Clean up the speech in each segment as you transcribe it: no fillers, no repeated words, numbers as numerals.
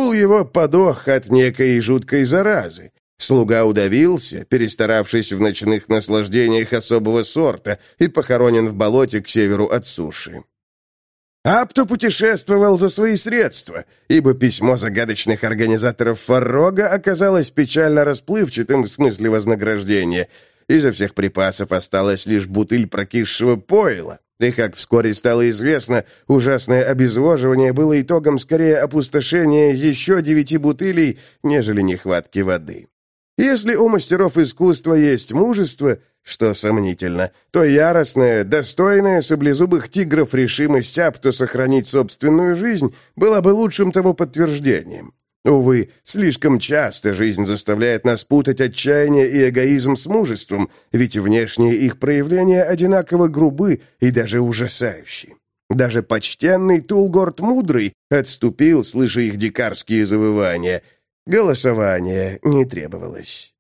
Мул его подох от некой жуткой заразы. Слуга удавился, перестаравшись в ночных наслаждениях особого сорта, и похоронен в болоте к северу от суши. Апто путешествовал за свои средства, ибо письмо загадочных организаторов Фаррога оказалось печально расплывчатым в смысле вознаграждения. Изо всех припасов осталась лишь бутыль прокисшего пойла. И, как вскоре стало известно, ужасное обезвоживание было итогом скорее опустошения еще 9 бутылей, нежели нехватки воды. Если у мастеров искусства есть мужество, что сомнительно, то яростная, достойная саблезубых тигров решимость Апто сохранить собственную жизнь была бы лучшим тому подтверждением. Увы, слишком часто жизнь заставляет нас путать отчаяние и эгоизм с мужеством, ведь внешние их проявления одинаково грубы и даже ужасающие. Даже почтенный Тулгорд Мудрый отступил, слыша их дикарские завывания. Голосование не требовалось.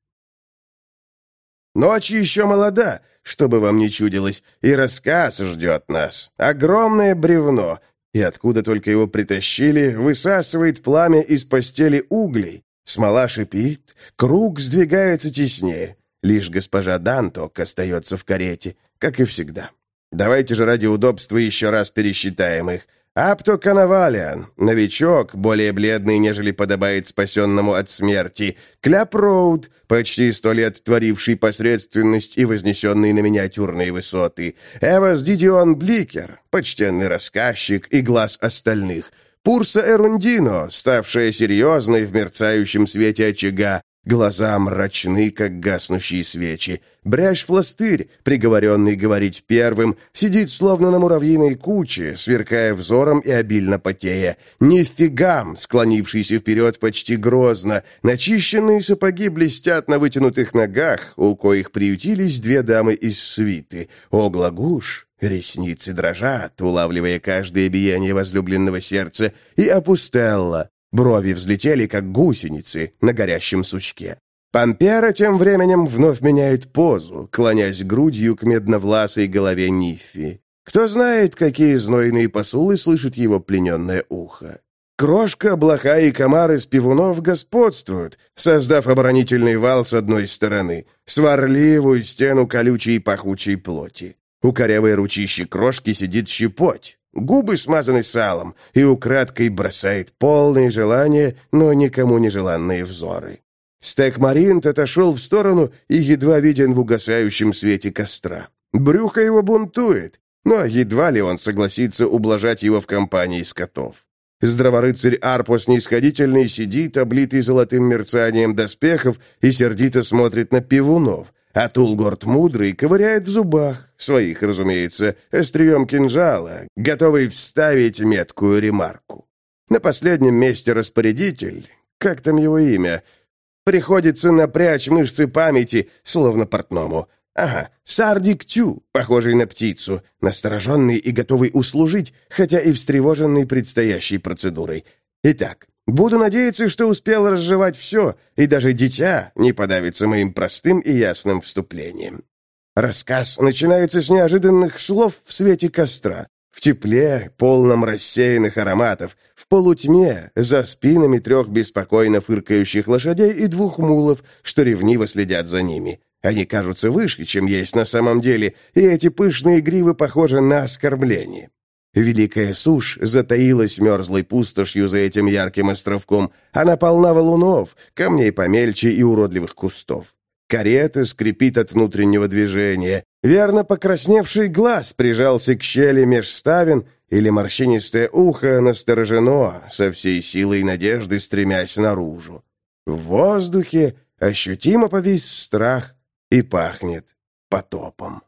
Ночь еще молода, чтобы вам не чудилось, и рассказ ждет нас. Огромное бревно — и откуда только его притащили, высасывает пламя из постели углей. Смола шипит, круг сдвигается теснее. Лишь госпожа Данток остается в карете, как и всегда. Давайте же ради удобства еще раз пересчитаем их. Апто Канавалиан, новичок, более бледный, нежели подобает спасенному от смерти. Кляп Роуд, почти 100 лет творивший посредственность и вознесенный на миниатюрные высоты. Эвас Дидион Бликер, почтенный рассказчик и глаз остальных. Пурса Эрундино, ставшая серьезной в мерцающем свете очага. Глаза мрачны, как гаснущие свечи. Бряж-фластырь, приговоренный говорить первым, сидит словно на муравьиной куче, сверкая взором и обильно потея. Нефигам, склонившийся вперед почти грозно. Начищенные сапоги блестят на вытянутых ногах, у коих приютились 2 дамы из свиты. Оглагуш, ресницы дрожат, улавливая каждое биение возлюбленного сердца, и Апустелла. Брови взлетели, как гусеницы на горящем сучке. Пампера тем временем вновь меняет позу, клонясь грудью к медновласой голове Ниффи. Кто знает, какие знойные посулы слышит его плененное ухо. Крошка, блоха и комар из пивунов господствуют, создав оборонительный вал с одной стороны, сварливую стену колючей и пахучей плоти. У корявой ручищи крошки сидит щепоть. Губы смазаны салом и украдкой бросает полные желания, но никому не желанные взоры. Стек-Маринт отошел в сторону и едва виден в угасающем свете костра. Брюхо его бунтует, но едва ли он согласится ублажать его в компании скотов. Здраворыцарь Арпо снисходительный сидит, облитый золотым мерцанием доспехов, и сердито смотрит на пивунов, а Тулгорд Мудрый ковыряет в зубах, своих, разумеется, острием кинжала, готовый вставить меткую ремарку. На последнем месте распорядитель, как там его имя, приходится напрячь мышцы памяти, словно портному. Ага, Сардик Тю, похожий на птицу, настороженный и готовый услужить, хотя и встревоженный предстоящей процедурой. Итак, буду надеяться, что успел разжевать все, и даже дитя не подавится моим простым и ясным вступлением. Рассказ начинается с неожиданных слов в свете костра, в тепле, полном рассеянных ароматов, в полутьме, за спинами 3 беспокойно фыркающих лошадей и 2 мулов, что ревниво следят за ними. Они кажутся выше, чем есть на самом деле, и эти пышные гривы похожи на оскорбление. Великая сушь затаилась мерзлой пустошью за этим ярким островком. Она полна валунов, камней помельче и уродливых кустов. Карета скрипит от внутреннего движения. Верно покрасневший глаз прижался к щели меж ставен, или морщинистое ухо насторожено, со всей силой надежды стремясь наружу. В воздухе ощутимо повис страх и пахнет потопом.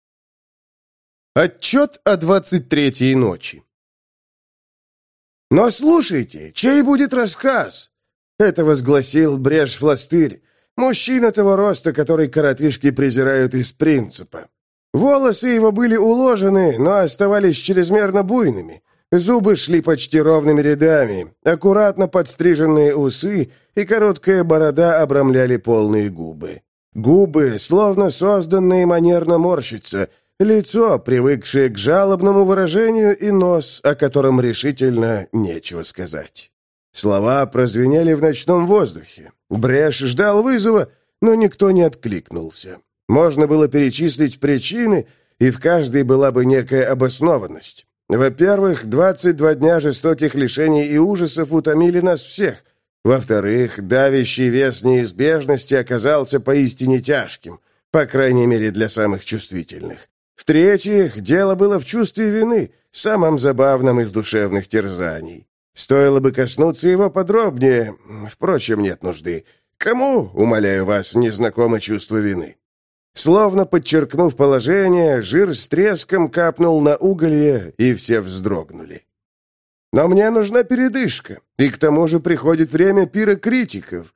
Отчет о 23-й ночи. «Но слушайте, чей будет рассказ?» Это возгласил Бряж-фластырь, мужчина того роста, который коротышки презирают из принципа. Волосы его были уложены, но оставались чрезмерно буйными. Зубы шли почти ровными рядами, аккуратно подстриженные усы и короткая борода обрамляли полные губы. Губы, словно созданные манерно морщиться, лицо, привыкшее к жалобному выражению, и нос, о котором решительно нечего сказать. Слова прозвенели в ночном воздухе. Бреш ждал вызова, но никто не откликнулся. Можно было перечислить причины, и в каждой была бы некая обоснованность. Во-первых, 22 дня жестоких лишений и ужасов утомили нас всех. Во-вторых, давящий вес неизбежности оказался поистине тяжким, по крайней мере для самых чувствительных. В-третьих, дело было в чувстве вины, самом забавном из душевных терзаний. Стоило бы коснуться его подробнее, впрочем, нет нужды. Кому, умоляю вас, не знакомо чувство вины? Словно подчеркнув положение, жир с треском капнул на уголье, и все вздрогнули. Но мне нужна передышка, и к тому же приходит время пира критиков.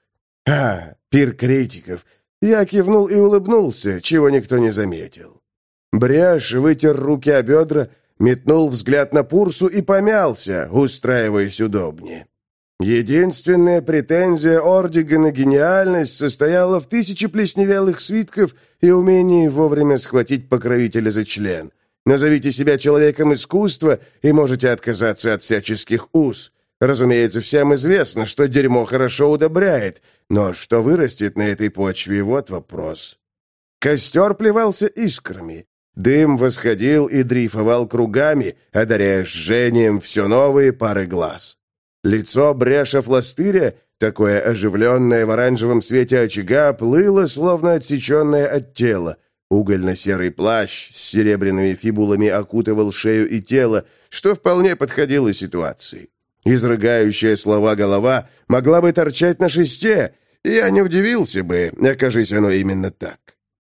Пир критиков. Я кивнул и улыбнулся, чего никто не заметил. Бряш вытер руки о бедра, метнул взгляд на Пурсу и помялся, устраиваясь удобнее. Единственная претензия Ордига на гениальность состояла в 1000 плесневелых свитков и умении вовремя схватить покровителя за член. Назовите себя человеком искусства и можете отказаться от всяческих уз. Разумеется, всем известно, что дерьмо хорошо удобряет, но что вырастет на этой почве, вот вопрос. Костер плевался искрами. Дым восходил и дрейфовал кругами, одаряя жжением все новые пары глаз. Лицо Бреша-Фластыря, такое оживленное в оранжевом свете очага, плыло, словно отсеченное от тела. Угольно-серый плащ с серебряными фибулами окутывал шею и тело, что вполне подходило ситуации. Изрыгающая слова голова могла бы торчать на шесте, и я не удивился бы, окажись оно именно так.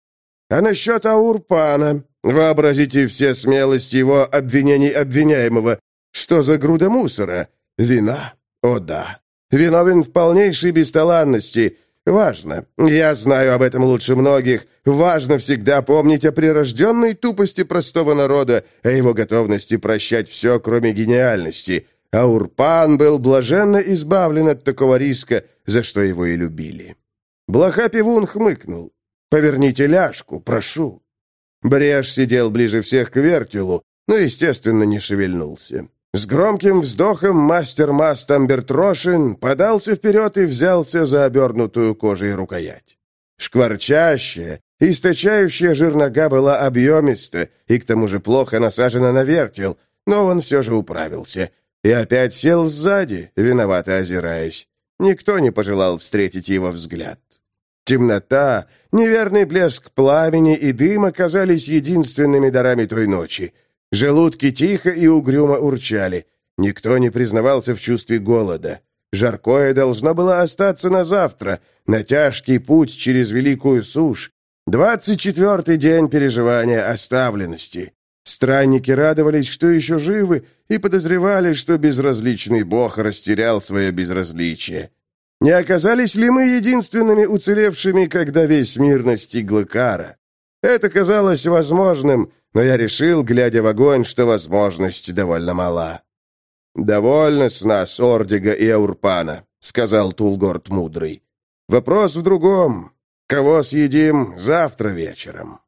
А насчет Аурпана, вообразите все смелости его обвинений обвиняемого. Что за груда мусора? Вина? О да. Виновен в полнейшей бесталанности. Важно. Я знаю об этом лучше многих. Важно всегда помнить о прирожденной тупости простого народа, о его готовности прощать все, кроме гениальности. Аурпан был блаженно избавлен от такого риска, за что его и любили. Блоха-пивун хмыкнул. «Поверните ляжку, прошу». Бреш сидел ближе всех к вертелу, но, естественно, не шевельнулся. С громким вздохом мастер Маст Амбертрошин подался вперед и взялся за обернутую кожей рукоять. Шкварчащая, источающая жир нога была объемиста и к тому же плохо насажена на вертел, но он все же управился. И опять сел сзади, виновато озираясь. Никто не пожелал встретить его взгляд. Темнота, неверный блеск пламени и дыма казались единственными дарами той ночи. Желудки тихо и угрюмо урчали. Никто не признавался в чувстве голода. Жаркое должно было остаться на завтра, на тяжкий путь через великую сушь. 24-й день переживания оставленности. Странники радовались, что еще живы, и подозревали, что безразличный бог растерял свое безразличие. Не оказались ли мы единственными уцелевшими, когда весь мир настигла кара? Это казалось возможным, но я решил, глядя в огонь, что возможность довольно мала. «Довольно с нас, Ордига и Аурпана», — сказал Тулгорд Мудрый. «Вопрос в другом. Кого съедим завтра вечером?»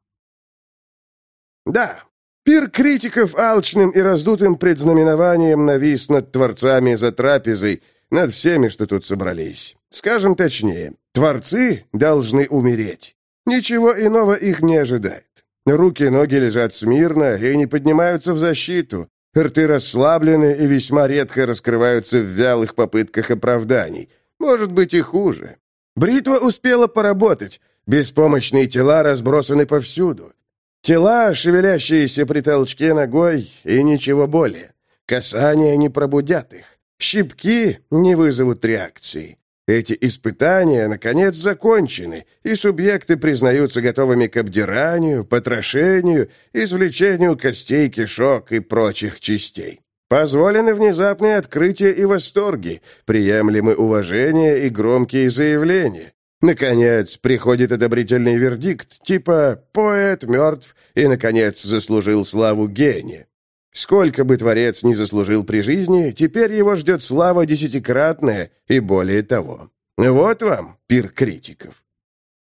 Да, пир критиков алчным и раздутым предзнаменованием навис над творцами за трапезой, над всеми, что тут собрались. Скажем точнее, творцы должны умереть. Ничего иного их не ожидает. Руки и ноги лежат смирно и не поднимаются в защиту. Рты расслаблены и весьма редко раскрываются в вялых попытках оправданий. Может быть и хуже. Бритва успела поработать. Беспомощные тела разбросаны повсюду. Тела, шевелящиеся при толчке ногой, и ничего более. Касания не пробудят их. Щипки не вызовут реакции. Эти испытания, наконец, закончены, и субъекты признаются готовыми к обдиранию, потрошению, извлечению костей, кишок и прочих частей. Позволены внезапные открытия и восторги, приемлемы уважение и громкие заявления. Наконец, приходит одобрительный вердикт, типа «поэт мертв» и, наконец, заслужил славу гения. Сколько бы творец ни заслужил при жизни, теперь его ждет слава десятикратная и более того. Вот вам пир критиков.